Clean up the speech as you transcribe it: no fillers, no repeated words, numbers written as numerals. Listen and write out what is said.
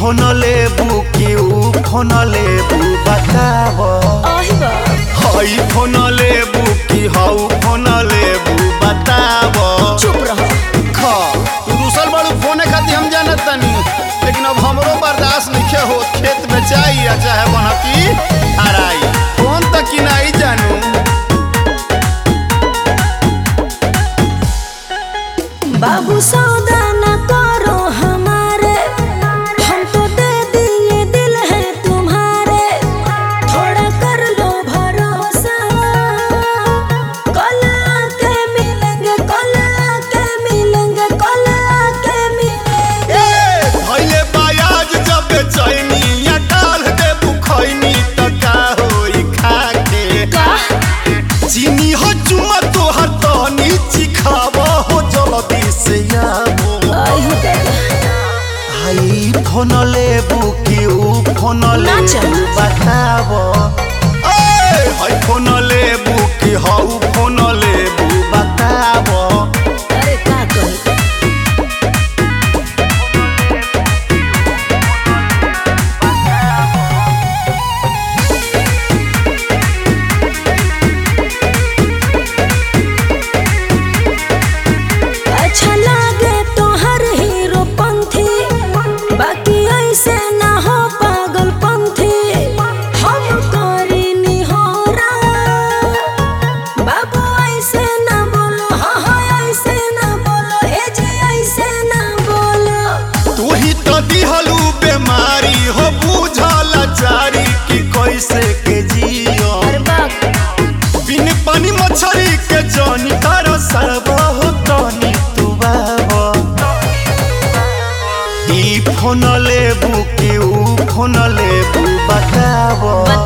Phone लेबू कि ऊ फोन लेबू बताब। हई फोन लेबू कि हऊ फोन लेबू बताब। चुप रहो। दूसर बड़ू फोने खातिर हम जानत तनी, लेकिन अब हमरो बर्दाश्त नहीं हो। खेत में चाहिए चाहे बनकी हराई, फोन तक की नहीं जानू। बाबू सौदा न करो हमारे, हम तो दे दिए दिल है तुम्हारे। थोड़ा कर लो भरोसा, कल आके मिलेंगे, कल आके मिलेंगे, कल आके मिलेंगे। भइले बायाज जब बेचैनी या डाल दे बुखैनी त का होई खाके। चीनी हो चुमा तोहर तहनी चिखाब हो जल्दी से आबो। हाई फोन लेबू कि ऊ फोन लेबू बताब। हाई फोन लेबू कि हऊ फोन लेबू बताब। अरे का कही अच्छा लागे तो हर हीरो पंथी, बाकी ऐसे ना हो पागल पंथी। हम करी निहोरा, बाबू ऐसे ना बोलो, हाँ हाँ ऐसे ना बोलो, ए जी ऐसे ना बोलो। तू ही तो दिहलू बेमारी हो, बुझल चारी कि कैसे के जियो। बिन पानी मछरी के जानी तारा सब हो तनी तू बाबा। ई फोन लेबू कि ऊ फोन लेबू बताब।